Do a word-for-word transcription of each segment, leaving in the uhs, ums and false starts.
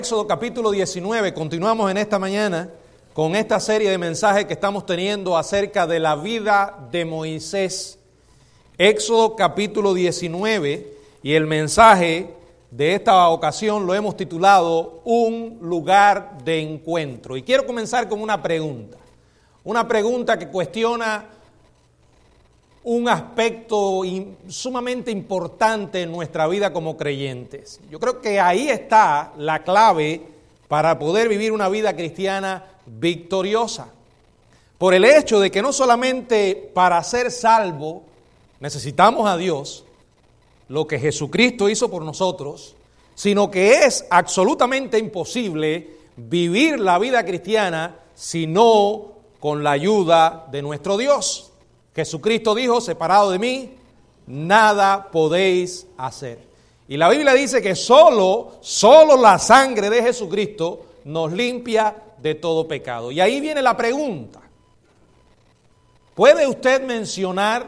Éxodo capítulo diecinueve, continuamos en esta mañana con esta serie de mensajes que estamos teniendo acerca de la vida de Moisés. Éxodo capítulo diecinueve, y el mensaje de esta ocasión lo hemos titulado Un lugar de encuentro. Y quiero comenzar con una pregunta, una pregunta que cuestiona un aspecto sumamente importante en nuestra vida como creyentes. Yo creo que ahí está la clave para poder vivir una vida cristiana victoriosa. Por el hecho de que no solamente para ser salvo necesitamos a Dios, lo que Jesucristo hizo por nosotros, sino que es absolutamente imposible vivir la vida cristiana si no con la ayuda de nuestro Dios. Jesucristo dijo, separado de mí, nada podéis hacer. Y la Biblia dice que solo, solo la sangre de Jesucristo nos limpia de todo pecado. Y ahí viene la pregunta. ¿Puede usted mencionar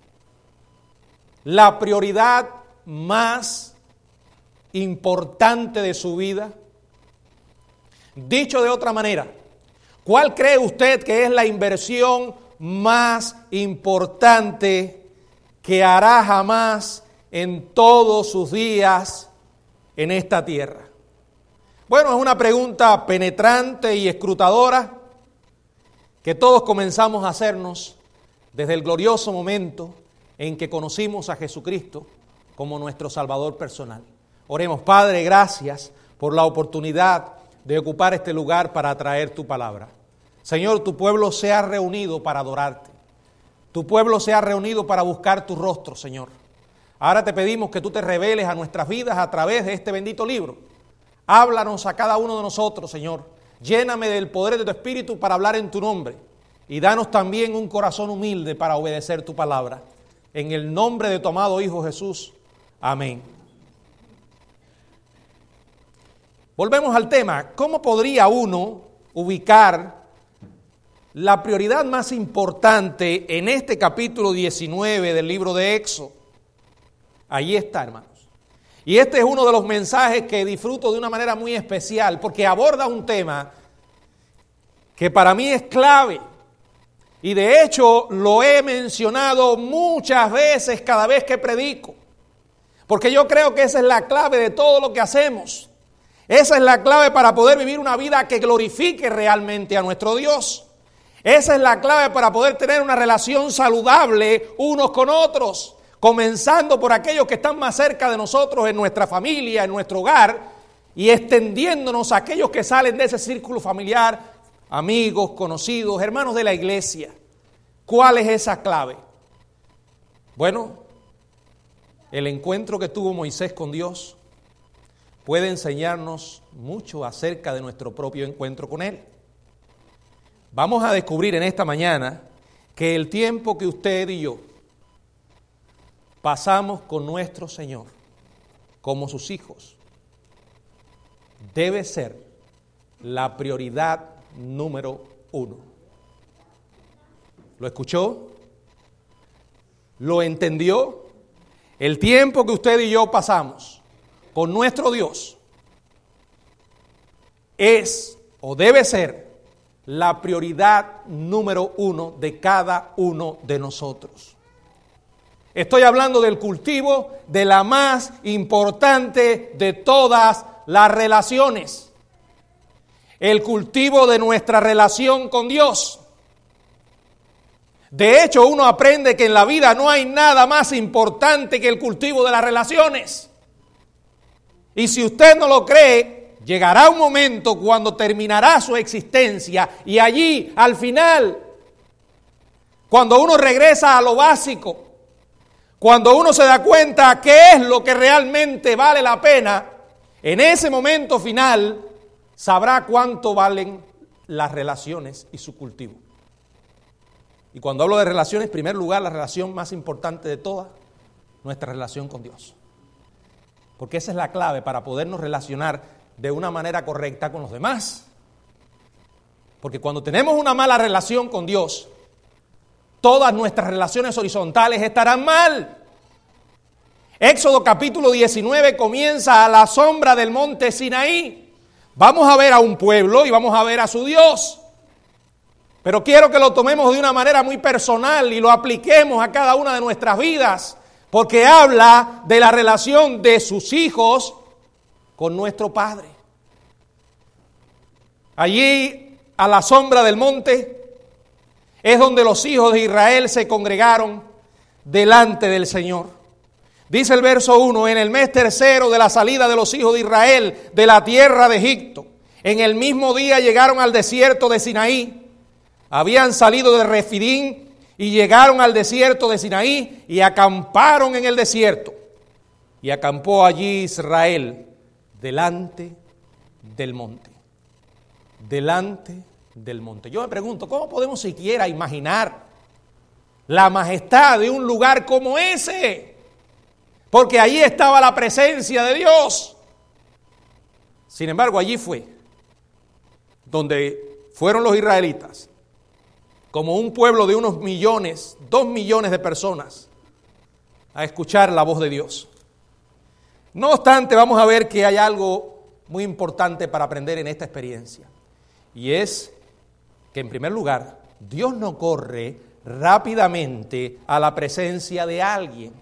la prioridad más importante de su vida? Dicho de otra manera, ¿cuál cree usted que es la inversión más importante que hará jamás en todos sus días en esta tierra? Bueno, es una pregunta penetrante y escrutadora que todos comenzamos a hacernos desde el glorioso momento en que conocimos a Jesucristo como nuestro Salvador personal. Oremos. Padre, gracias por la oportunidad de ocupar este lugar para traer tu palabra. Señor, tu pueblo se ha reunido para adorarte. Tu pueblo se ha reunido para buscar tu rostro, Señor. Ahora te pedimos que tú te reveles a nuestras vidas a través de este bendito libro. Háblanos a cada uno de nosotros, Señor. Lléname del poder de tu Espíritu para hablar en tu nombre. Y danos también un corazón humilde para obedecer tu palabra. En el nombre de tu amado Hijo Jesús. Amén. Volvemos al tema. ¿Cómo podría uno ubicar la prioridad más importante en este capítulo diecinueve del libro de Éxodo? Allí está, hermanos. Y este es uno de los mensajes que disfruto de una manera muy especial porque aborda un tema que para mí es clave. Y de hecho lo he mencionado muchas veces cada vez que predico. Porque yo creo que esa es la clave de todo lo que hacemos. Esa es la clave para poder vivir una vida que glorifique realmente a nuestro Dios. Esa es la clave para poder tener una relación saludable unos con otros, comenzando por aquellos que están más cerca de nosotros en nuestra familia, en nuestro hogar, y extendiéndonos a aquellos que salen de ese círculo familiar, amigos, conocidos, hermanos de la iglesia. ¿Cuál es esa clave? Bueno, el encuentro que tuvo Moisés con Dios puede enseñarnos mucho acerca de nuestro propio encuentro con Él. Vamos a descubrir en esta mañana que el tiempo que usted y yo pasamos con nuestro Señor como sus hijos debe ser la prioridad número uno. ¿Lo escuchó? ¿Lo entendió? El tiempo que usted y yo pasamos con nuestro Dios es o debe ser la prioridad número uno de cada uno de nosotros. Estoy hablando del cultivo de la más importante de todas las relaciones. El cultivo de nuestra relación con Dios. De hecho, uno aprende que en la vida no hay nada más importante que el cultivo de las relaciones. Y si usted no lo cree, llegará un momento cuando terminará su existencia y allí, al final, cuando uno regresa a lo básico, cuando uno se da cuenta qué es lo que realmente vale la pena, en ese momento final sabrá cuánto valen las relaciones y su cultivo. Y cuando hablo de relaciones, en primer lugar, la relación más importante de todas, nuestra relación con Dios. Porque esa es la clave para podernos relacionar de una manera correcta con los demás. Porque cuando tenemos una mala relación con Dios, todas nuestras relaciones horizontales estarán mal. Éxodo capítulo diecinueve comienza a la sombra del monte Sinaí, Vamos a ver a un pueblo y vamos a ver a su Dios. Pero quiero que lo tomemos de una manera muy personal y lo apliquemos a cada una de nuestras vidas, porque habla de la relación de sus hijos con nuestro Padre. Allí, a la sombra del monte, es donde los hijos de Israel se congregaron delante del Señor. Dice el verso uno, en el mes tercero de la salida de los hijos de Israel de la tierra de Egipto, en el mismo día llegaron al desierto de Sinaí. Habían salido de Refidín y llegaron al desierto de Sinaí y acamparon en el desierto. Y acampó allí Israel delante del monte. Delante del monte. Yo me pregunto, ¿cómo podemos siquiera imaginar la majestad de un lugar como ese? Porque allí estaba la presencia de Dios. Sin embargo, allí fue donde fueron los israelitas, como un pueblo de unos millones, dos millones de personas, a escuchar la voz de Dios. No obstante, vamos a ver que hay algo muy importante para aprender en esta experiencia. Y es que, en primer lugar, Dios no corre rápidamente a la presencia de alguien.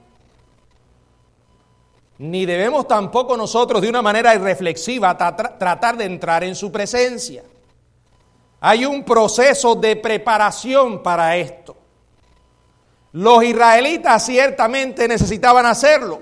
Ni debemos tampoco nosotros, de una manera irreflexiva, tra- tratar de entrar en su presencia. Hay un proceso de preparación para esto. Los israelitas ciertamente necesitaban hacerlo.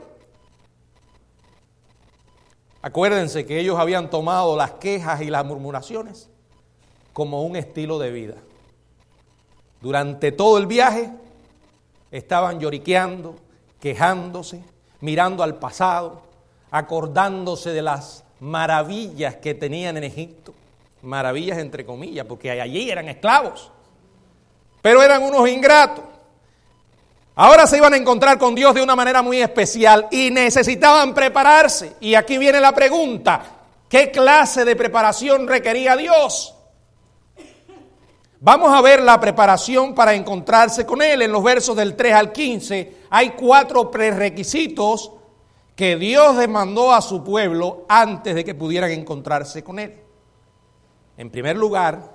Acuérdense que ellos habían tomado las quejas y las murmuraciones como un estilo de vida. Durante todo el viaje estaban lloriqueando, quejándose, mirando al pasado, acordándose de las maravillas que tenían en Egipto. Maravillas entre comillas, porque allí eran esclavos, pero eran unos ingratos. Ahora se iban a encontrar con Dios de una manera muy especial y necesitaban prepararse. Y aquí viene la pregunta, ¿qué clase de preparación requería Dios? Vamos a ver la preparación para encontrarse con Él. En los versos del tres al quince hay cuatro prerequisitos que Dios demandó a su pueblo antes de que pudieran encontrarse con Él. En primer lugar,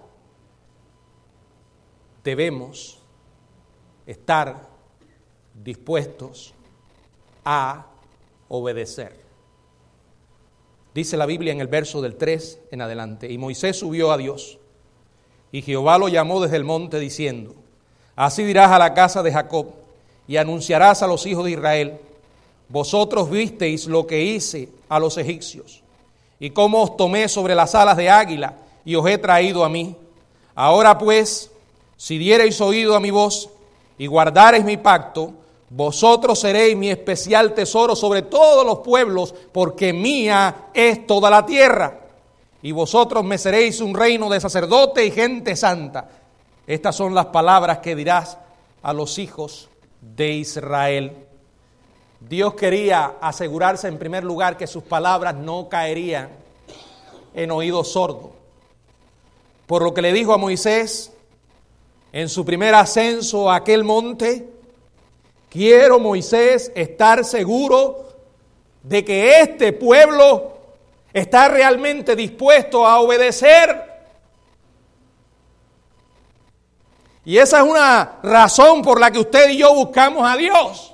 debemos estar dispuestos a obedecer. Dice la Biblia en el verso del tres en adelante, y Moisés subió a Dios, y Jehová lo llamó desde el monte diciendo, así dirás a la casa de Jacob, y anunciarás a los hijos de Israel, vosotros visteis lo que hice a los egipcios, y cómo os tomé sobre las alas de águila, y os he traído a mí. Ahora pues, si diereis oído a mi voz y guardareis mi pacto, vosotros seréis mi especial tesoro sobre todos los pueblos, porque mía es toda la tierra. Y vosotros me seréis un reino de sacerdote y gente santa. Estas son las palabras que dirás a los hijos de Israel. Dios quería asegurarse en primer lugar que sus palabras no caerían en oídos sordos. Por lo que le dijo a Moisés en su primer ascenso a aquel monte, quiero, Moisés, estar seguro de que este pueblo está realmente dispuesto a obedecer. Y esa es una razón por la que usted y yo buscamos a Dios.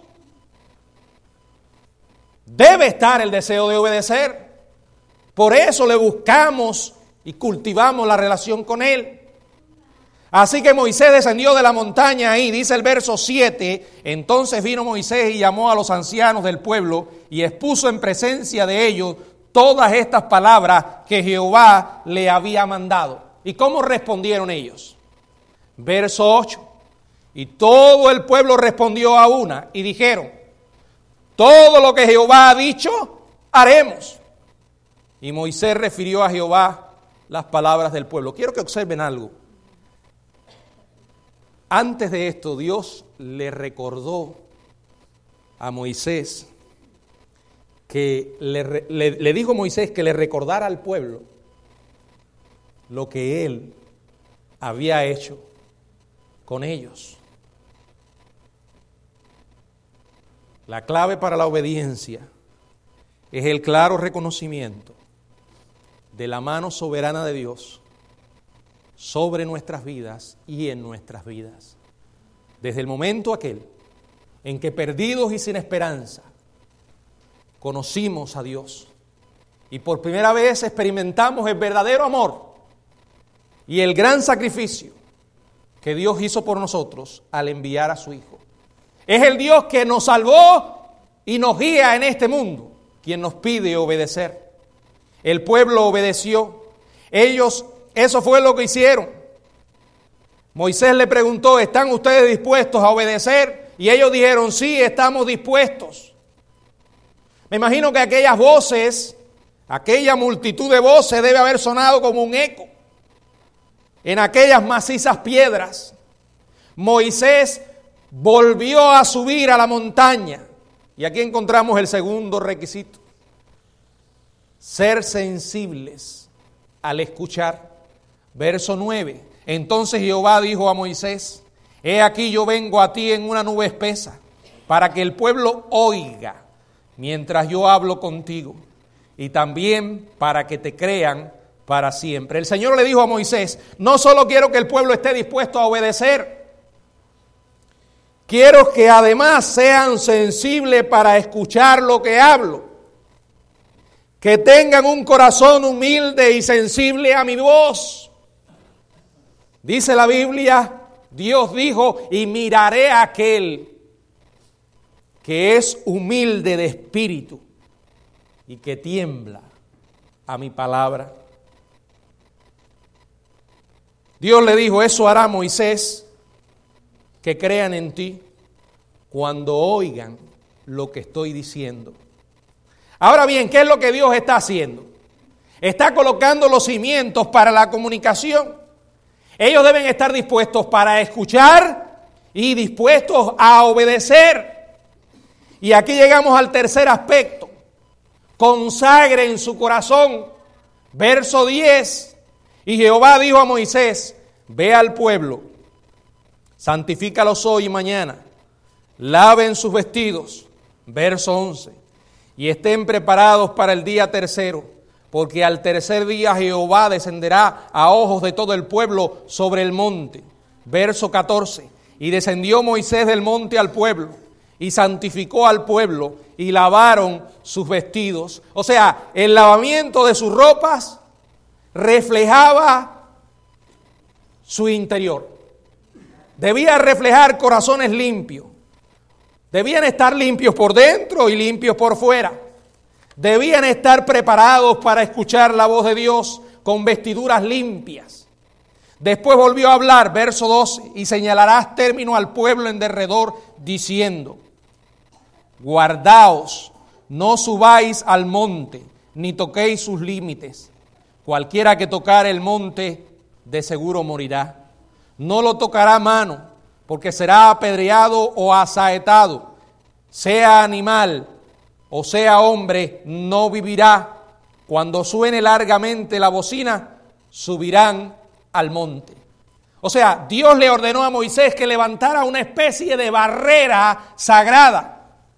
Debe estar el deseo de obedecer. Por eso le buscamos y cultivamos la relación con Él. Así que Moisés descendió de la montaña y dice el verso siete, entonces vino Moisés y llamó a los ancianos del pueblo y expuso en presencia de ellos todas estas palabras que Jehová le había mandado. ¿Y cómo respondieron ellos? Verso ocho, y todo el pueblo respondió a una y dijeron, todo lo que Jehová ha dicho, haremos. Y Moisés refirió a Jehová las palabras del pueblo. Quiero que observen algo. Antes de esto, Dios le recordó a Moisés que le, le, le dijo a Moisés que le recordara al pueblo lo que él había hecho con ellos. La clave para la obediencia es el claro reconocimiento de la mano soberana de Dios sobre nuestras vidas y en nuestras vidas. Desde el momento aquel en que, perdidos y sin esperanza, conocimos a Dios y por primera vez experimentamos el verdadero amor y el gran sacrificio que Dios hizo por nosotros al enviar a su Hijo. Es el Dios que nos salvó y nos guía en este mundo, quien nos pide obedecer. El pueblo obedeció. Ellos, eso fue lo que hicieron. Moisés le preguntó, ¿están ustedes dispuestos a obedecer? Y ellos dijeron, sí, estamos dispuestos. Me imagino que aquellas voces, aquella multitud de voces debe haber sonado como un eco en aquellas macizas piedras. Moisés volvió a subir a la montaña. Y aquí encontramos el segundo requisito: ser sensibles al escuchar. Verso nueve. Entonces Jehová dijo a Moisés: he aquí yo vengo a ti en una nube espesa, para que el pueblo oiga mientras yo hablo contigo, y también para que te crean para siempre. El Señor le dijo a Moisés: no solo quiero que el pueblo esté dispuesto a obedecer, quiero que además sean sensibles para escuchar lo que hablo, que tengan un corazón humilde y sensible a mi voz. Dice la Biblia, Dios dijo, y miraré a aquel que es humilde de espíritu y que tiembla a mi palabra. Dios le dijo, eso hará Moisés, que crean en ti cuando oigan lo que estoy diciendo. Ahora bien, ¿qué es lo que Dios está haciendo? Está colocando los cimientos para la comunicación. Ellos deben estar dispuestos para escuchar y dispuestos a obedecer. Y aquí llegamos al tercer aspecto. Consagren su corazón. Verso diez. Y Jehová dijo a Moisés, ve al pueblo, santifícalos hoy y mañana, laven sus vestidos. Verso once. Y estén preparados para el día tercero, porque al tercer día Jehová descenderá a ojos de todo el pueblo sobre el monte. Verso catorce. Y descendió Moisés del monte al pueblo, y santificó al pueblo, y lavaron sus vestidos. O sea, el lavamiento de sus ropas reflejaba su interior. Debía reflejar corazones limpios. Debían estar limpios por dentro y limpios por fuera. Debían estar preparados para escuchar la voz de Dios con vestiduras limpias. Después volvió a hablar, verso doce, y señalarás término al pueblo en derredor, diciendo, guardaos, no subáis al monte, ni toquéis sus límites. Cualquiera que tocare el monte, de seguro morirá. No lo tocará mano, porque será apedreado o asaetado. Sea animal o sea hombre, no vivirá. Cuando suene largamente la bocina, subirán al monte. O sea, Dios le ordenó a Moisés que levantara una especie de barrera sagrada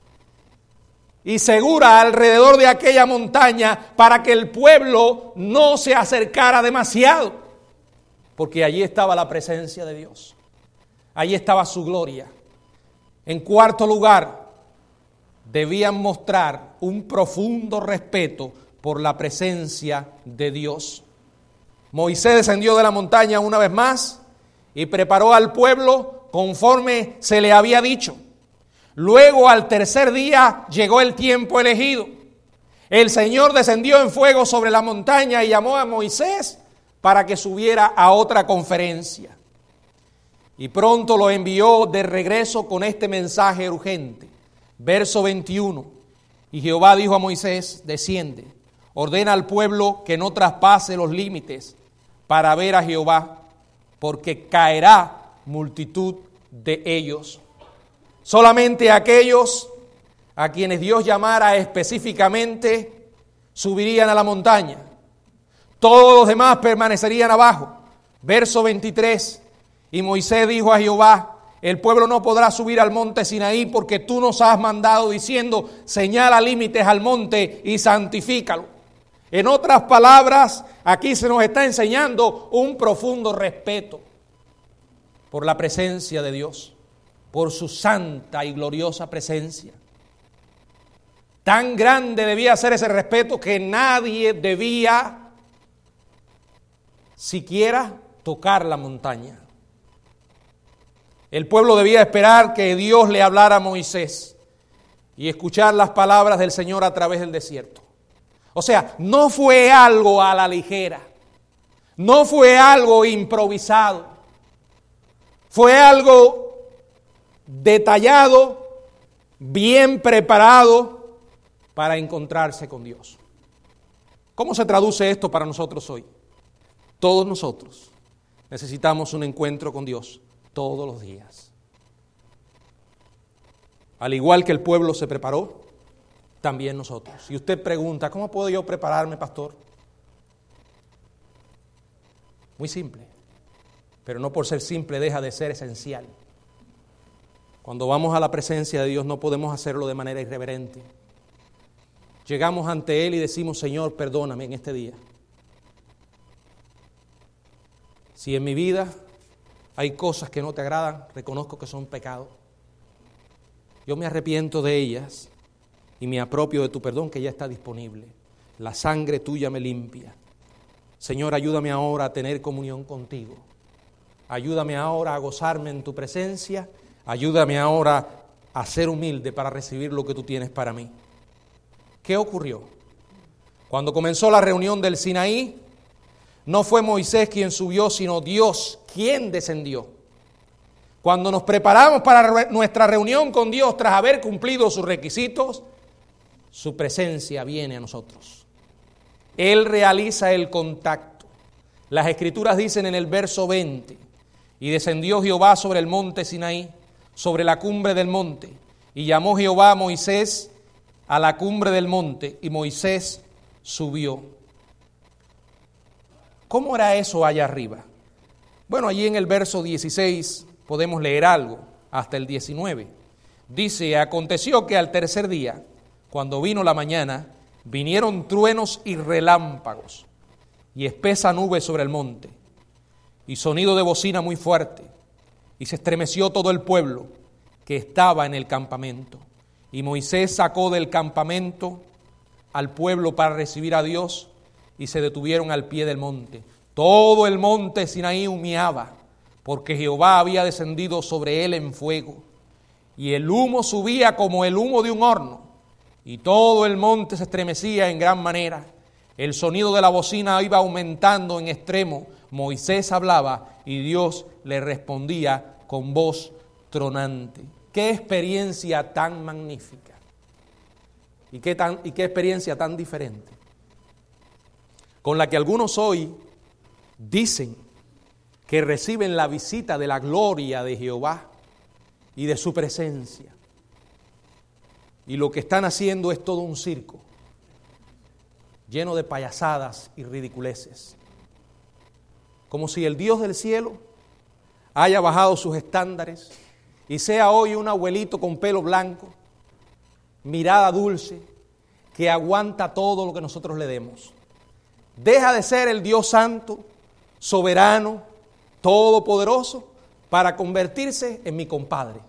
y segura alrededor de aquella montaña para que el pueblo no se acercara demasiado, porque allí estaba la presencia de Dios, allí estaba su gloria. En cuarto lugar, debían mostrar un profundo respeto por la presencia de Dios. Moisés descendió de la montaña una vez más y preparó al pueblo conforme se le había dicho. Luego, al tercer día, llegó el tiempo elegido. El Señor descendió en fuego sobre la montaña y llamó a Moisés para que subiera a otra conferencia. Y pronto lo envió de regreso con este mensaje urgente. Verso veintiuno. Y Jehová dijo a Moisés, desciende, ordena al pueblo que no traspase los límites para ver a Jehová, porque caerá multitud de ellos. Solamente aquellos a quienes Dios llamara específicamente subirían a la montaña. Todos los demás permanecerían abajo. Verso veintitrés. Y Moisés dijo a Jehová, el pueblo no podrá subir al monte Sinaí porque tú nos has mandado diciendo, señala límites al monte y santifícalo. En otras palabras, aquí se nos está enseñando un profundo respeto por la presencia de Dios, por su santa y gloriosa presencia. Tan grande debía ser ese respeto que nadie debía siquiera tocar la montaña. El pueblo debía esperar que Dios le hablara a Moisés y escuchar las palabras del Señor a través del desierto. O sea, no fue algo a la ligera, no fue algo improvisado, fue algo detallado, bien preparado para encontrarse con Dios. ¿Cómo se traduce esto para nosotros hoy? Todos nosotros necesitamos un encuentro con Dios todos los días. Al igual que el pueblo se preparó, también nosotros. Y usted pregunta, ¿cómo puedo yo prepararme, pastor? Muy simple, pero no por ser simple deja de ser esencial. Cuando vamos a la presencia de Dios no podemos hacerlo de manera irreverente. Llegamos ante Él y decimos, Señor, perdóname en este día. Si en mi vida hay cosas que no te agradan, reconozco que son pecados. Yo me arrepiento de ellas y me apropio de tu perdón que ya está disponible. La sangre tuya me limpia. Señor, ayúdame ahora a tener comunión contigo. Ayúdame ahora a gozarme en tu presencia. Ayúdame ahora a ser humilde para recibir lo que tú tienes para mí. ¿Qué ocurrió? Cuando comenzó la reunión del Sinaí, no fue Moisés quien subió, sino Dios quien descendió. Cuando nos preparamos para nuestra reunión con Dios tras haber cumplido sus requisitos, su presencia viene a nosotros. Él realiza el contacto. Las Escrituras dicen en el verso veinte, y descendió Jehová sobre el monte Sinaí, sobre la cumbre del monte, y llamó Jehová a Moisés a la cumbre del monte, y Moisés subió. ¿Cómo era eso allá arriba? Bueno, allí en el verso dieciséis podemos leer algo, hasta el diecinueve. Dice, aconteció que al tercer día, cuando vino la mañana, vinieron truenos y relámpagos, y espesa nube sobre el monte, y sonido de bocina muy fuerte, y se estremeció todo el pueblo que estaba en el campamento. Y Moisés sacó del campamento al pueblo para recibir a Dios, y se detuvieron al pie del monte. Todo el monte Sinaí humeaba, porque Jehová había descendido sobre él en fuego, y el humo subía como el humo de un horno, y todo el monte se estremecía en gran manera. El sonido de la bocina iba aumentando en extremo. Moisés hablaba y Dios le respondía con voz tronante. ¡Qué experiencia tan magnífica! ¿Y qué, tan, y qué experiencia tan diferente! Con la que algunos hoy dicen que reciben la visita de la gloria de Jehová y de su presencia. Y lo que están haciendo es todo un circo, lleno de payasadas y ridiculeces. Como si el Dios del cielo haya bajado sus estándares y sea hoy un abuelito con pelo blanco, mirada dulce, que aguanta todo lo que nosotros le demos. Deja de ser el Dios santo, soberano, todopoderoso, para convertirse en mi compadre,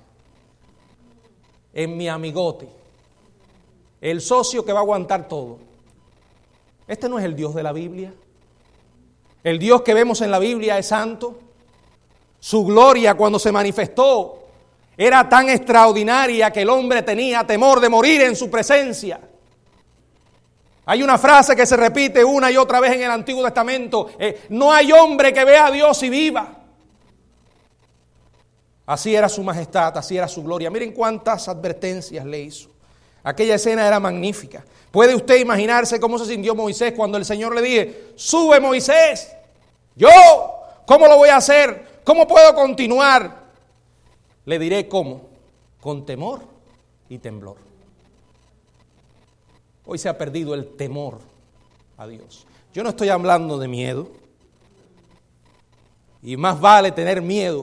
en mi amigote, el socio que va a aguantar todo. Este no es el Dios de la Biblia. El Dios que vemos en la Biblia es santo. Su gloria cuando se manifestó era tan extraordinaria que el hombre tenía temor de morir en su presencia. Hay una frase que se repite una y otra vez en el Antiguo Testamento. Eh, no hay hombre que vea a Dios y viva. Así era su majestad, así era su gloria. Miren cuántas advertencias le hizo. Aquella escena era magnífica. ¿Puede usted imaginarse cómo se sintió Moisés cuando el Señor le dije, sube Moisés? Yo, ¿cómo lo voy a hacer? ¿Cómo puedo continuar? Le diré cómo, con temor y temblor. Hoy se ha perdido el temor a Dios. Yo no estoy hablando de miedo. Y más vale tener miedo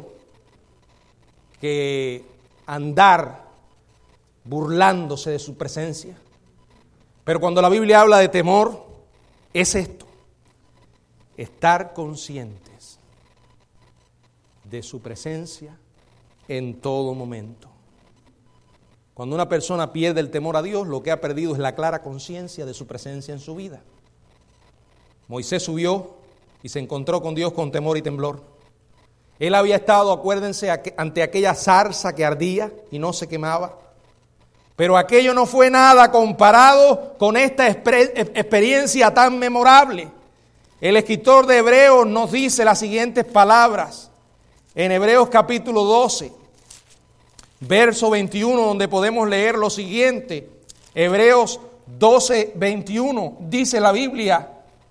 que andar burlándose de su presencia. Pero cuando la Biblia habla de temor, es esto: estar conscientes de su presencia en todo momento. Cuando una persona pierde el temor a Dios, lo que ha perdido es la clara conciencia de su presencia en su vida. Moisés subió y se encontró con Dios con temor y temblor. Él había estado, acuérdense, ante aquella zarza que ardía y no se quemaba. Pero aquello no fue nada comparado con esta experiencia tan memorable. El escritor de Hebreos nos dice las siguientes palabras. En Hebreos capítulo doce, verso veintiuno, donde podemos leer lo siguiente. Hebreos doce, veintiuno, dice la Biblia: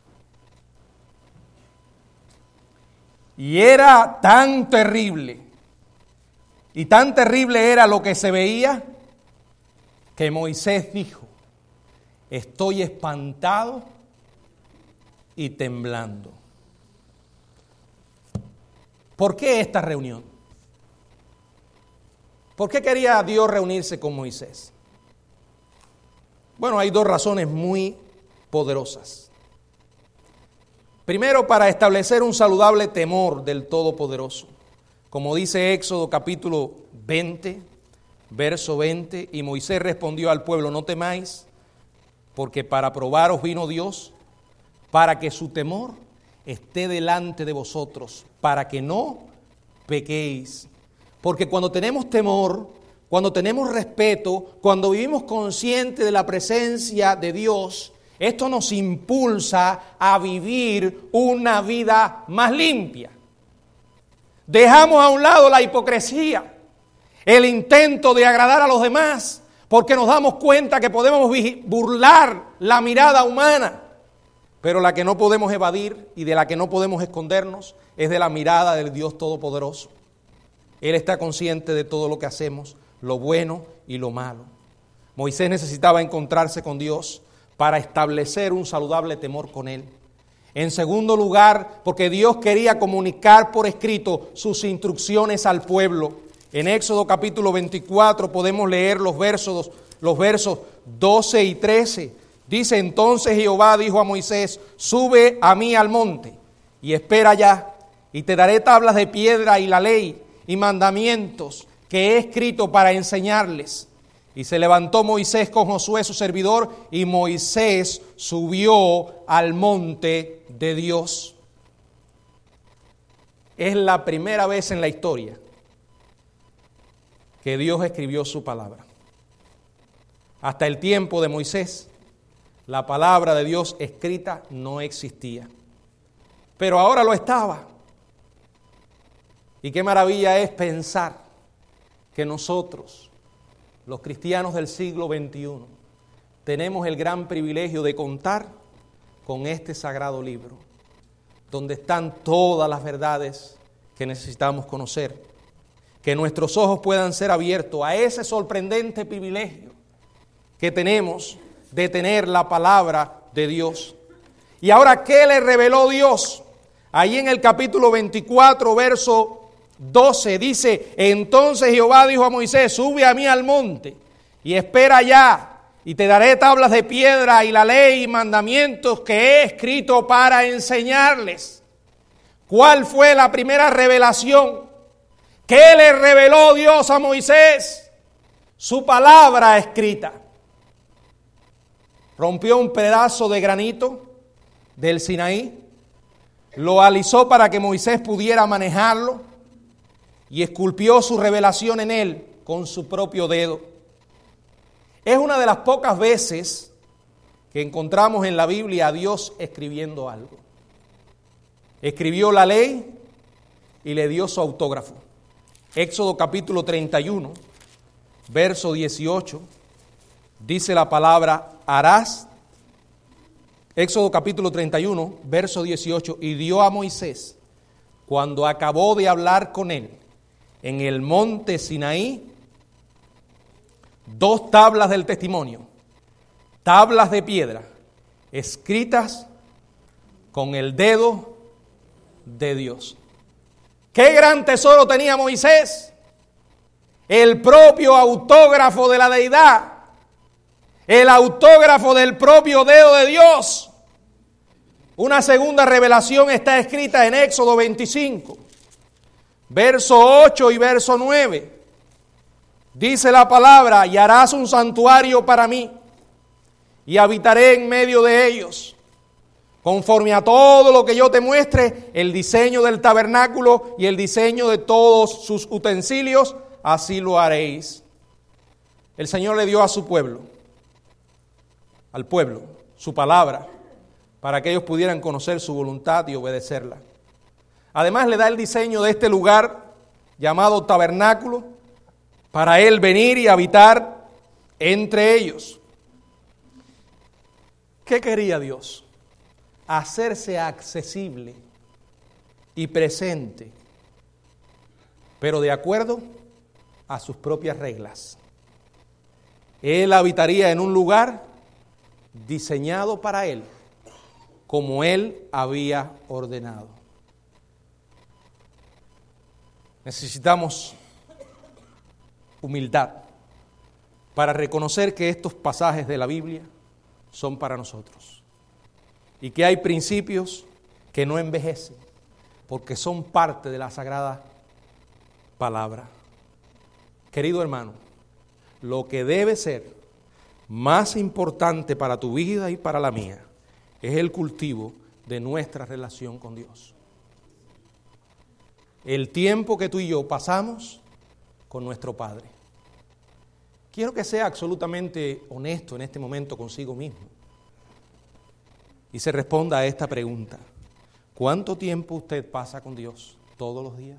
y era tan terrible, y tan terrible era lo que se veía, que Moisés dijo: estoy espantado y temblando. ¿Por qué esta reunión? ¿Por qué quería Dios reunirse con Moisés? Bueno, hay dos razones muy poderosas. Primero, para establecer un saludable temor del Todopoderoso. Como dice Éxodo capítulo veinte, verso veinte, y Moisés respondió al pueblo: no temáis, porque para probaros vino Dios, para que su temor esté delante de vosotros, para que no pequéis. Porque cuando tenemos temor, cuando tenemos respeto, cuando vivimos conscientes de la presencia de Dios, esto nos impulsa a vivir una vida más limpia. Dejamos a un lado la hipocresía, el intento de agradar a los demás, porque nos damos cuenta que podemos burlar la mirada humana, pero la que no podemos evadir y de la que no podemos escondernos es de la mirada del Dios Todopoderoso. Él está consciente de todo lo que hacemos, lo bueno y lo malo. Moisés necesitaba encontrarse con Dios para establecer un saludable temor con Él. En segundo lugar, porque Dios quería comunicar por escrito sus instrucciones al pueblo. En Éxodo capítulo veinticuatro podemos leer los versos, los versos doce y trece. Dice: entonces Jehová dijo a Moisés: sube a mí al monte y espera allá, y te daré tablas de piedra y la ley y mandamientos que he escrito para enseñarles. Y se levantó Moisés con Josué su servidor, y Moisés subió al monte de Dios. Es la primera vez en la historia que Dios escribió su palabra. Hasta el tiempo de Moisés, la palabra de Dios escrita no existía. Pero ahora lo estaba. Y qué maravilla es pensar que nosotros, los cristianos del siglo veintiuno, tenemos el gran privilegio de contar con este sagrado libro, donde están todas las verdades que necesitamos conocer, que nuestros ojos puedan ser abiertos a ese sorprendente privilegio que tenemos de tener la palabra de Dios. Y ahora, ¿qué le reveló Dios? Ahí en el capítulo veinticuatro, verso doce, dice: entonces Jehová dijo a Moisés: sube a mí al monte y espera allá, y te daré tablas de piedra y la ley y mandamientos que he escrito para enseñarles. ¿Cuál fue la primera revelación? ¿Qué le reveló Dios a Moisés? Su palabra escrita. Rompió un pedazo de granito del Sinaí, lo alisó para que Moisés pudiera manejarlo y esculpió su revelación en él con su propio dedo. Es una de las pocas veces que encontramos en la Biblia a Dios escribiendo algo. Escribió la ley y le dio su autógrafo. Éxodo capítulo treinta y uno, verso dieciocho, dice la palabra: harás. Éxodo capítulo treinta y uno, verso dieciocho, y dio a Moisés, cuando acabó de hablar con él en el monte Sinaí, dos tablas del testimonio, tablas de piedra, escritas con el dedo de Dios. ¡Qué gran tesoro tenía Moisés! El propio autógrafo de la deidad, el autógrafo del propio dedo de Dios. Una segunda revelación está escrita en Éxodo veinticinco, verso ocho y verso nueve. Dice la palabra: y harás un santuario para mí, y habitaré en medio de ellos. Conforme a todo lo que yo te muestre, el diseño del tabernáculo y el diseño de todos sus utensilios, así lo haréis. El Señor le dio a su pueblo, al pueblo, su palabra, para que ellos pudieran conocer su voluntad y obedecerla. Además le da el diseño de este lugar llamado tabernáculo, para Él venir y habitar entre ellos. ¿Qué quería Dios? Hacerse accesible y presente, pero de acuerdo a sus propias reglas. Él habitaría en un lugar diseñado para Él, como Él había ordenado. Necesitamos humildad para reconocer que estos pasajes de la Biblia son para nosotros y que hay principios que no envejecen porque son parte de la sagrada palabra. Querido hermano, lo que debe ser más importante para tu vida y para la mía es el cultivo de nuestra relación con Dios. El tiempo que tú y yo pasamos con nuestro Padre. Quiero que sea absolutamente honesto en este momento consigo mismo y se responda a esta pregunta: ¿cuánto tiempo usted pasa con Dios todos los días?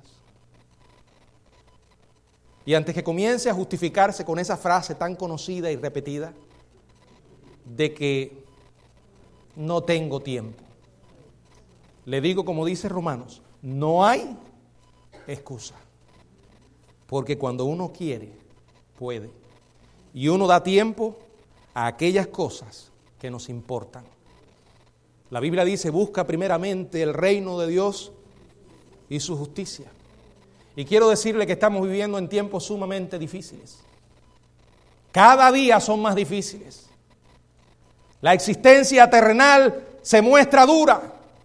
Y antes que comience a justificarse con esa frase tan conocida y repetida de que no tengo tiempo, le digo, como dice Romanos, no hay excusa. Porque cuando uno quiere, puede. Y uno da tiempo a aquellas cosas que nos importan. La Biblia dice: busca primeramente el reino de Dios y su justicia. Y quiero decirle que estamos viviendo en tiempos sumamente difíciles. Cada día son más difíciles. La existencia terrenal se muestra dura.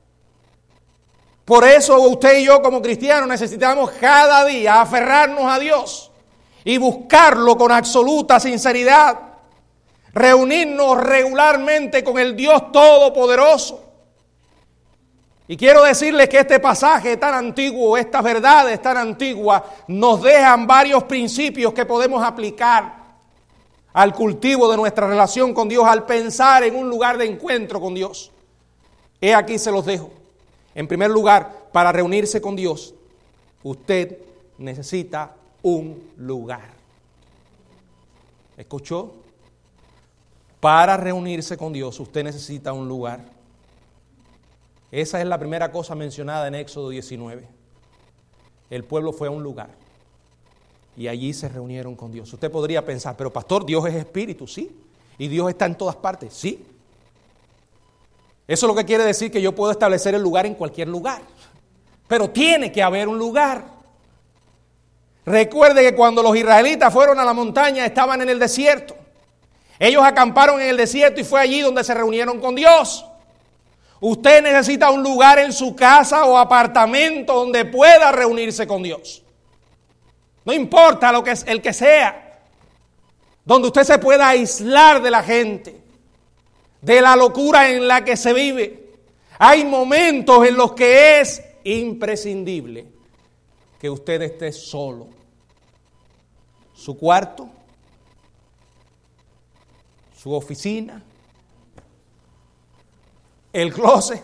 Por eso usted y yo como cristianos necesitamos cada día aferrarnos a Dios y buscarlo con absoluta sinceridad. Reunirnos regularmente con el Dios Todopoderoso. Y quiero decirles que este pasaje tan antiguo, estas verdades tan antiguas, nos dejan varios principios que podemos aplicar al cultivo de nuestra relación con Dios, al pensar en un lugar de encuentro con Dios. He aquí se los dejo. En primer lugar, para reunirse con Dios, usted necesita un lugar. ¿Escuchó? Para reunirse con Dios, usted necesita un lugar. Esa es la primera cosa mencionada en Éxodo diecinueve. El pueblo fue a un lugar y allí se reunieron con Dios. Usted podría pensar, pero pastor, Dios es espíritu, ¿sí? Y Dios está en todas partes, ¿sí? Eso es lo que quiere decir que yo puedo establecer el lugar en cualquier lugar. Pero tiene que haber un lugar. Recuerde que cuando los israelitas fueron a la montaña estaban en el desierto. Ellos acamparon en el desierto y fue allí donde se reunieron con Dios. Usted necesita un lugar en su casa o apartamento donde pueda reunirse con Dios. No importa lo que es, el que sea. Donde usted se pueda aislar de la gente, de la locura en la que se vive. Hay momentos en los que es imprescindible que usted esté solo. Su cuarto, su oficina, el closet.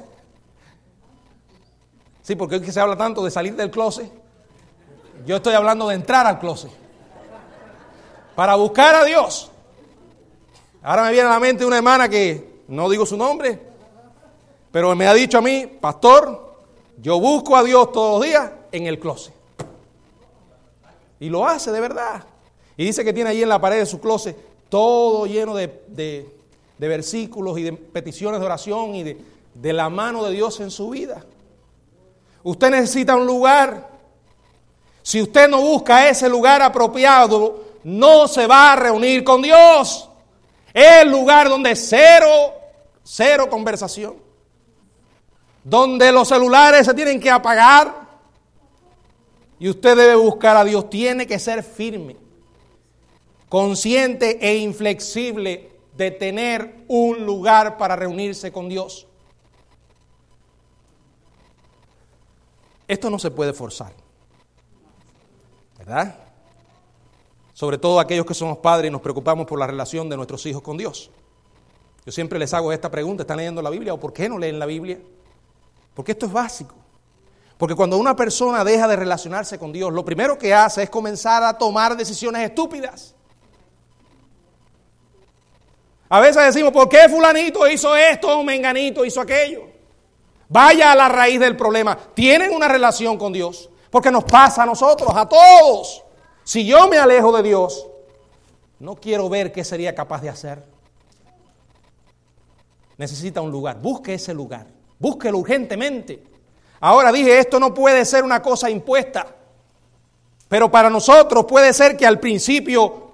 Sí, porque hoy que se habla tanto de salir del closet, yo estoy hablando de entrar al closet para buscar a Dios. Ahora me viene a la mente una hermana que no digo su nombre, pero me ha dicho a mí: pastor, yo busco a Dios todos los días en el closet. Y lo hace de verdad. Y dice que tiene allí en la pared de su closet todo lleno de, de, de versículos y de peticiones de oración y de, de la mano de Dios en su vida. Usted necesita un lugar. Si usted no busca ese lugar apropiado, no se va a reunir con Dios. Es el lugar donde cero, cero conversación. donde los celulares se tienen que apagar y usted debe buscar a Dios. Tiene que ser firme, consciente e inflexible de tener un lugar para reunirse con Dios. Esto no se puede forzar, ¿verdad? Sobre todo aquellos que somos padres y nos preocupamos por la relación de nuestros hijos con Dios. Yo siempre les hago esta pregunta: ¿están leyendo la Biblia o por qué no leen la Biblia? Porque esto es básico. Porque cuando una persona deja de relacionarse con Dios, lo primero que hace es comenzar a tomar decisiones estúpidas. A veces decimos: ¿por qué fulanito hizo esto o menganito hizo aquello? Vaya a la raíz del problema. Tienen una relación con Dios, porque nos pasa a nosotros, a todos. Si yo me alejo de Dios, no quiero ver qué sería capaz de hacer. Necesita un lugar. Busque ese lugar. Búsquelo urgentemente. Ahora dije, esto no puede ser una cosa impuesta. Pero para nosotros puede ser que al principio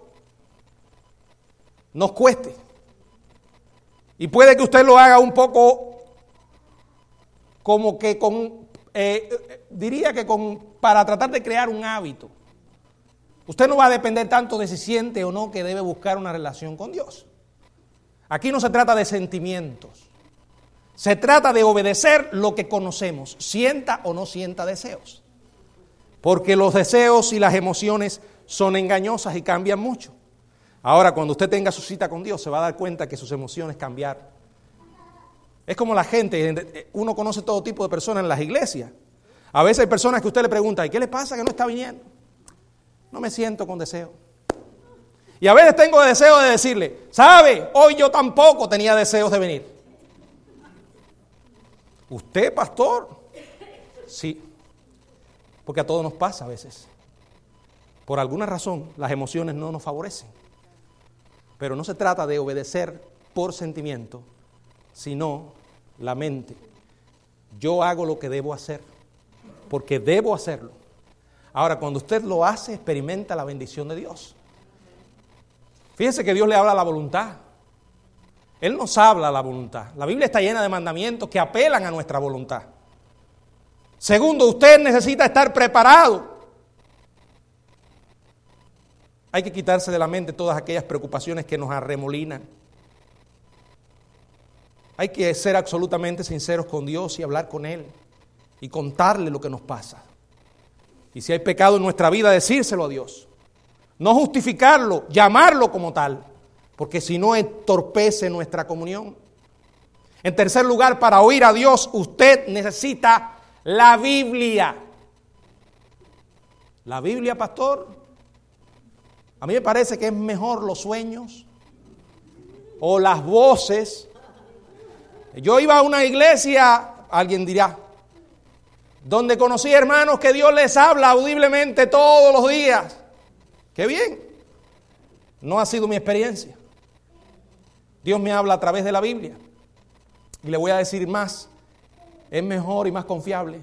nos cueste. Y puede que usted lo haga un poco como que con, eh, diría que con, para tratar de crear un hábito. Usted no va a depender tanto de si siente o no que debe buscar una relación con Dios. Aquí no se trata de sentimientos. Se trata de obedecer lo que conocemos, sienta o no sienta deseos. Porque los deseos y las emociones son engañosas y cambian mucho. Ahora, cuando usted tenga su cita con Dios, se va a dar cuenta que sus emociones cambiaron. Es como la gente, uno conoce todo tipo de personas en las iglesias. A veces hay personas que usted le pregunta: ¿y qué le pasa que no está viniendo? No me siento con deseo. Y a veces tengo deseo de decirle: ¿sabe? Hoy yo tampoco tenía deseos de venir. ¿Usted, pastor? Sí. Porque a todos nos pasa a veces. Por alguna razón, las emociones no nos favorecen. Pero no se trata de obedecer por sentimiento, sino la mente. Yo hago lo que debo hacer, porque debo hacerlo. Ahora, cuando usted lo hace, experimenta la bendición de Dios. Fíjese que Dios le habla a la voluntad. Él nos habla a la voluntad. La Biblia está llena de mandamientos que apelan a nuestra voluntad. Segundo, usted necesita estar preparado. Hay que quitarse de la mente todas aquellas preocupaciones que nos arremolinan. Hay que ser absolutamente sinceros con Dios y hablar con Él y contarle lo que nos pasa. Y si hay pecado en nuestra vida, decírselo a Dios. No justificarlo, llamarlo como tal, porque si no entorpece nuestra comunión. En tercer lugar, para oír a Dios, usted necesita la Biblia. La Biblia, pastor, a mí me parece que es mejor los sueños o las voces. Yo iba a una iglesia, alguien dirá, donde conocí hermanos que Dios les habla audiblemente todos los días. ¡Qué bien! No ha sido mi experiencia. Dios me habla a través de la Biblia. Y le voy a decir más, es mejor y más confiable.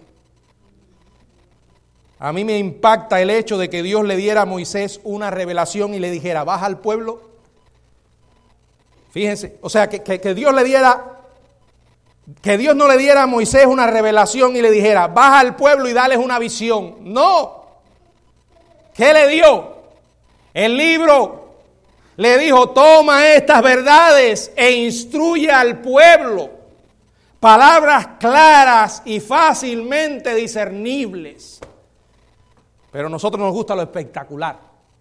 A mí me impacta el hecho de que Dios le diera a Moisés una revelación y le dijera: baja al pueblo. Fíjense, o sea, que, que, que Dios le diera, que Dios no le diera a Moisés una revelación y le dijera: baja al pueblo y dales una visión. No. ¿Qué le dio? El libro. Le dijo: toma estas verdades e instruye al pueblo. Palabras claras y fácilmente discernibles. Pero a nosotros nos gusta lo espectacular.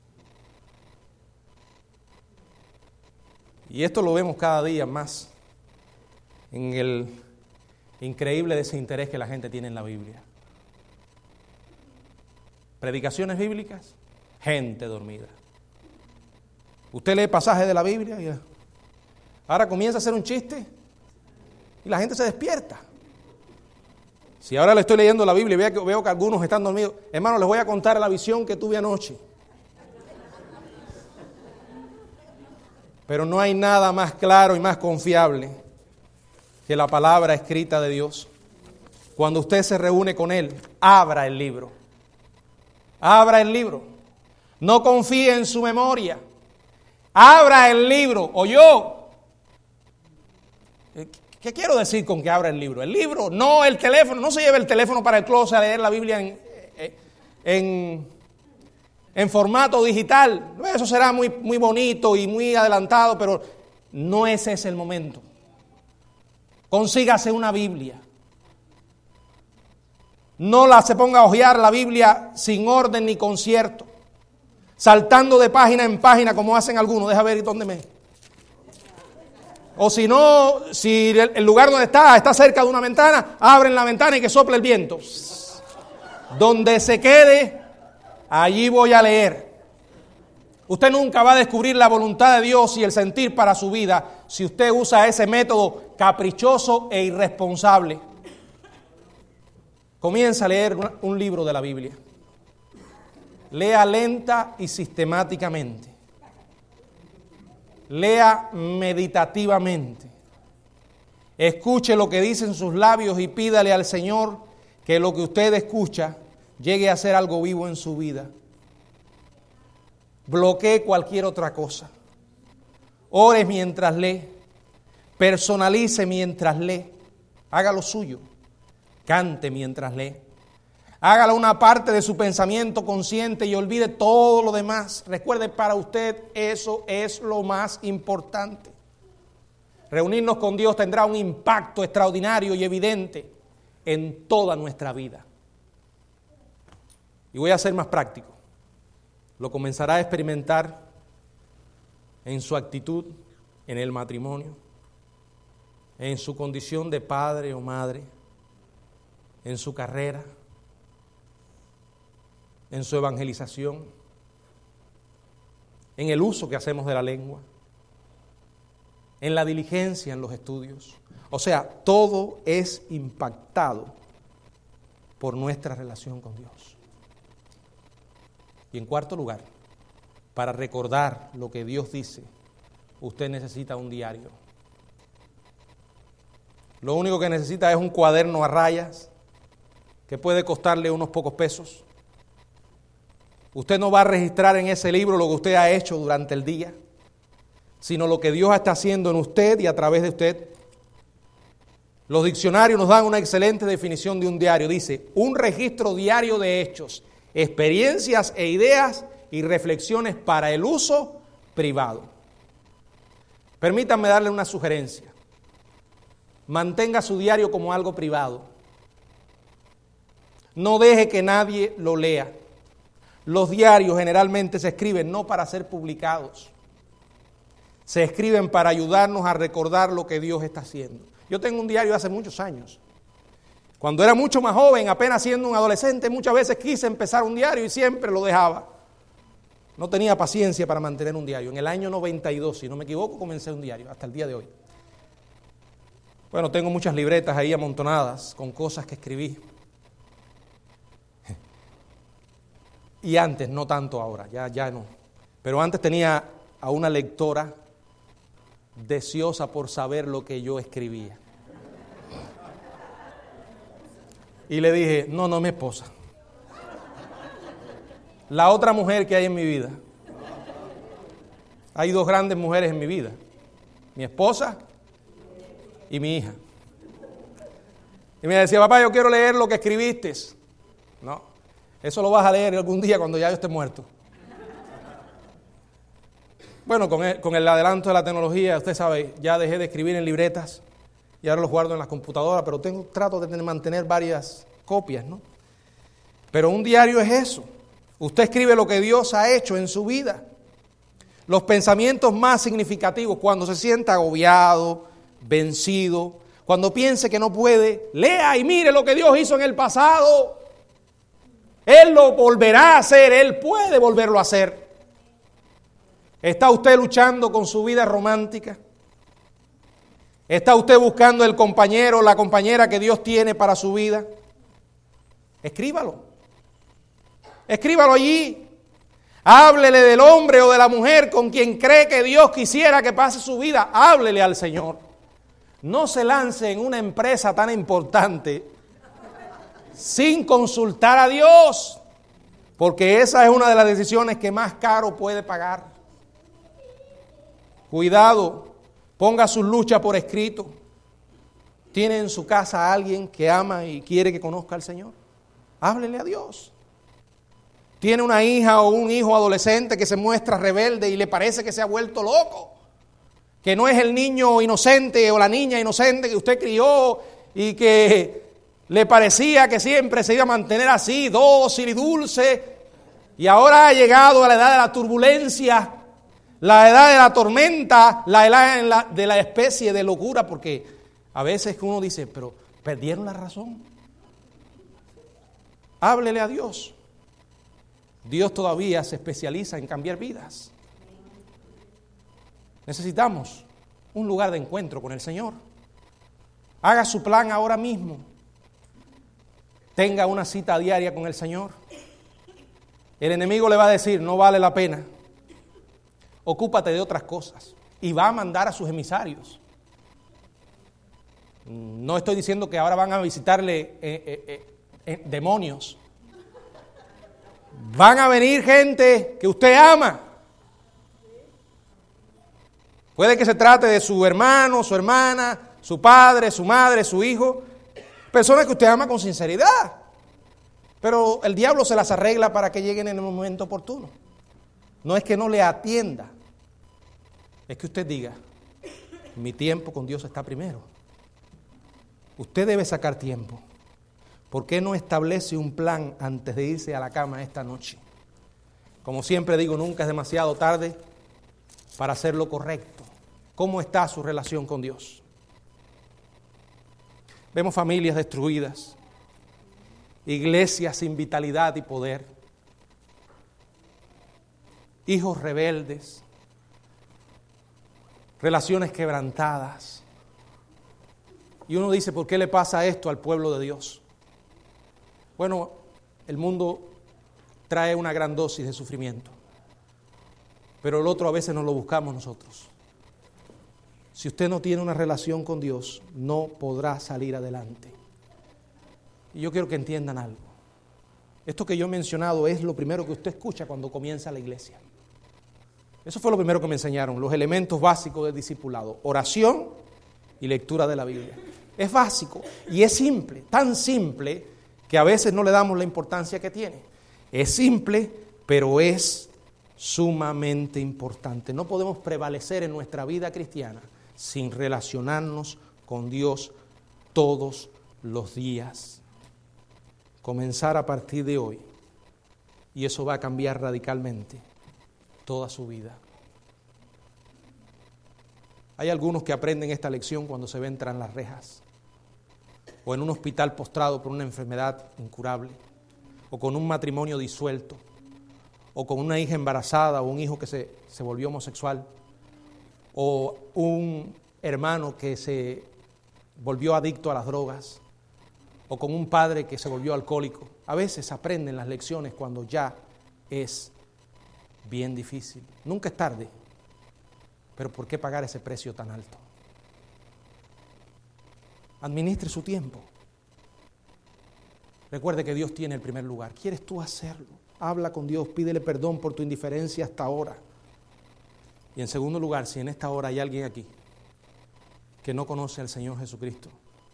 Y esto lo vemos cada día más en el increíble desinterés que la gente tiene en la Biblia. Predicaciones bíblicas, gente dormida. Usted lee pasajes de la Biblia y ahora comienza a hacer un chiste y la gente se despierta. Si ahora le estoy leyendo la Biblia y veo que, veo que algunos están dormidos, hermano, les voy a contar la visión que tuve anoche. Pero no hay nada más claro y más confiable que la palabra escrita de Dios. Cuando usted se reúne con Él, abra el libro. Abra el libro. No confíe en su memoria. Abra el libro. ¿Oyó? ¿Qué quiero decir con que abra el libro? El libro, no el teléfono, no se lleve el teléfono para el closet a leer la Biblia en, en, en formato digital. Eso será muy, muy bonito y muy adelantado, pero no ese es el momento. Consígase una Biblia. No la se ponga a hojear la Biblia sin orden ni concierto, saltando de página en página como hacen algunos. Deja ver dónde me... O si no, si el lugar donde está está cerca de una ventana, abren la ventana y que sople el viento. Donde se quede, allí voy a leer. Usted nunca va a descubrir la voluntad de Dios y el sentir para su vida si usted usa ese método caprichoso e irresponsable. Comienza a leer un libro de la Biblia. Lea lenta y sistemáticamente. Lea meditativamente. Escuche lo que dicen sus labios y pídale al Señor que lo que usted escucha llegue a ser algo vivo en su vida. Bloquee cualquier otra cosa. Ore mientras lee. Personalice mientras lee. Haga lo suyo. Cante mientras lee. Hágalo una parte de su pensamiento consciente y olvide todo lo demás. Recuerde, para usted eso es lo más importante. Reunirnos con Dios tendrá un impacto extraordinario y evidente en toda nuestra vida. Y voy a ser más práctico. Lo comenzará a experimentar en su actitud, en el matrimonio, en su condición de padre o madre, en su carrera, en su evangelización, en el uso que hacemos de la lengua, en la diligencia en los estudios. O sea, todo es impactado por nuestra relación con Dios. Y en cuarto lugar, para recordar lo que Dios dice, usted necesita un diario. Lo único que necesita es un cuaderno a rayas que puede costarle unos pocos pesos. Usted no va a registrar en ese libro lo que usted ha hecho durante el día, sino lo que Dios está haciendo en usted y a través de usted. Los diccionarios nos dan una excelente definición de un diario. Dice, un registro diario de hechos, experiencias e ideas y reflexiones para el uso privado. Permítanme darle una sugerencia. Mantenga su diario como algo privado. No deje que nadie lo lea. Los diarios generalmente se escriben no para ser publicados. Se escriben para ayudarnos a recordar lo que Dios está haciendo. Yo tengo un diario hace muchos años. Cuando era mucho más joven, apenas siendo un adolescente, muchas veces quise empezar un diario y siempre lo dejaba. No tenía paciencia para mantener un diario. En el año noventa y dos, si no me equivoco, comencé un diario hasta el día de hoy. Bueno, tengo muchas libretas ahí amontonadas con cosas que escribí. Y antes, no tanto ahora, ya, ya no. Pero antes tenía a una lectora deseosa por saber lo que yo escribía. Y le dije, no, no es mi esposa. La otra mujer que hay en mi vida. Hay dos grandes mujeres en mi vida. Mi esposa y mi hija. Y me decía, papá, yo quiero leer lo que escribiste. No, eso lo vas a leer algún día cuando ya yo esté muerto. Bueno, con el, con el adelanto de la tecnología, usted sabe, ya dejé de escribir en libretas y ahora los guardo en las computadoras, pero tengo, trato de tener, mantener varias copias, ¿no? Pero un diario es eso. Usted escribe lo que Dios ha hecho en su vida. Los pensamientos más significativos, cuando se sienta agobiado, vencido, cuando piense que no puede, lea y mire lo que Dios hizo en el pasado. Él lo volverá a hacer, Él puede volverlo a hacer. ¿Está usted luchando con su vida romántica? ¿Está usted buscando el compañero o la compañera que Dios tiene para su vida? Escríbalo. Escríbalo allí. Háblele del hombre o de la mujer con quien cree que Dios quisiera que pase su vida. Háblele al Señor. No se lance en una empresa tan importante sin consultar a Dios, porque esa es una de las decisiones que más caro puede pagar. Cuidado, ponga sus luchas por escrito. ¿Tiene en su casa a alguien que ama y quiere que conozca al Señor? Háblele a Dios. ¿Tiene una hija o un hijo adolescente que se muestra rebelde y le parece que se ha vuelto loco? Que no es el niño inocente o la niña inocente que usted crió y que le parecía que siempre se iba a mantener así, dócil y dulce, y ahora ha llegado a la edad de la turbulencia, la edad de la tormenta, la edad de la especie de locura, porque a veces uno dice, pero perdieron la razón. Háblele a Dios. Dios todavía se especializa en cambiar vidas. Necesitamos un lugar de encuentro con el Señor. Haga su plan ahora mismo. Tenga una cita diaria con el Señor. El enemigo le va a decir, no vale la pena. Ocúpate de otras cosas. Y va a mandar a sus emisarios. No estoy diciendo que ahora van a visitarle eh, eh, eh, eh, demonios. Van a venir gente que usted ama. Puede que se trate de su hermano, su hermana, su padre, su madre, su hijo. Personas que usted ama con sinceridad. Pero el diablo se las arregla para que lleguen en el momento oportuno. No es que no le atienda. Es que usted diga, mi tiempo con Dios está primero. Usted debe sacar tiempo. ¿Por qué no establece un plan antes de irse a la cama esta noche? Como siempre digo, nunca es demasiado tarde para hacer lo correcto. ¿Cómo está su relación con Dios? Vemos familias destruidas, iglesias sin vitalidad y poder, hijos rebeldes, relaciones quebrantadas. Y uno dice, ¿por qué le pasa esto al pueblo de Dios? Bueno, el mundo trae una gran dosis de sufrimiento, pero el otro a veces nos lo buscamos nosotros. Si usted no tiene una relación con Dios, no podrá salir adelante. Y yo quiero que entiendan algo. Esto que yo he mencionado es lo primero que usted escucha cuando comienza la iglesia. Eso fue lo primero que me enseñaron, los elementos básicos del discipulado: oración y lectura de la Biblia. Es básico y es simple, tan simple que a veces no le damos la importancia que tiene. Es simple, pero es sumamente importante. No podemos prevalecer en nuestra vida cristiana sin relacionarnos con Dios todos los días. Comenzar a partir de hoy, y eso va a cambiar radicalmente toda su vida. Hay algunos que aprenden esta lección cuando se ven tras las rejas, o en un hospital postrado por una enfermedad incurable, o con un matrimonio disuelto, o con una hija embarazada, o un hijo que se, se volvió homosexual, o un hermano que se volvió adicto a las drogas, o con un padre que se volvió alcohólico. A veces aprenden las lecciones cuando ya es bien difícil. Nunca es tarde, pero ¿por qué pagar ese precio tan alto? Administre su tiempo. Recuerde que Dios tiene el primer lugar. ¿Quieres tú hacerlo? Habla con Dios, pídele perdón por tu indiferencia hasta ahora. Y en segundo lugar, si en esta hora hay alguien aquí que no conoce al Señor Jesucristo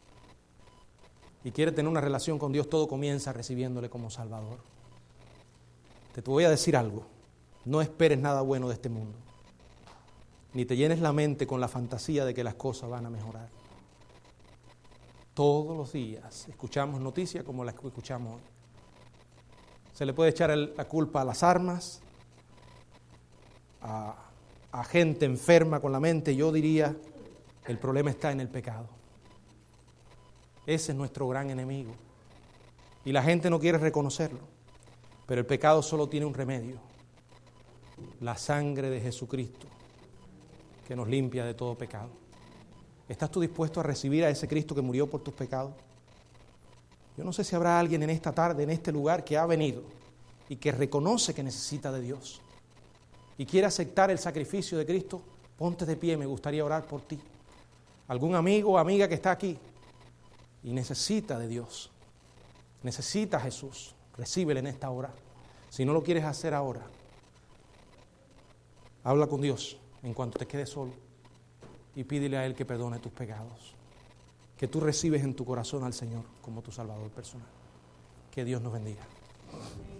y quiere tener una relación con Dios, todo comienza recibiéndole como Salvador. Te voy a decir algo: no esperes nada bueno de este mundo, ni te llenes la mente con la fantasía de que las cosas van a mejorar. Todos los días escuchamos noticias como las que escuchamos hoy. Se le puede echar el, la culpa a las armas, a, a gente enferma con la mente. Yo diría, el problema está en el pecado. Ese es nuestro gran enemigo. Y la gente no quiere reconocerlo. Pero el pecado solo tiene un remedio: la sangre de Jesucristo, que nos limpia de todo pecado. ¿Estás tú dispuesto a recibir a ese Cristo que murió por tus pecados? Yo no sé si habrá alguien en esta tarde, en este lugar, que ha venido y que reconoce que necesita de Dios y quiere aceptar el sacrificio de Cristo. Ponte de pie, me gustaría orar por ti. Algún amigo o amiga que está aquí y necesita de Dios, necesita a Jesús, recíbele en esta hora. Si no lo quieres hacer ahora, habla con Dios en cuanto te quedes solo y pídele a Él que perdone tus pecados. que tú recibes en tu corazón al Señor como tu Salvador personal. Que Dios nos bendiga.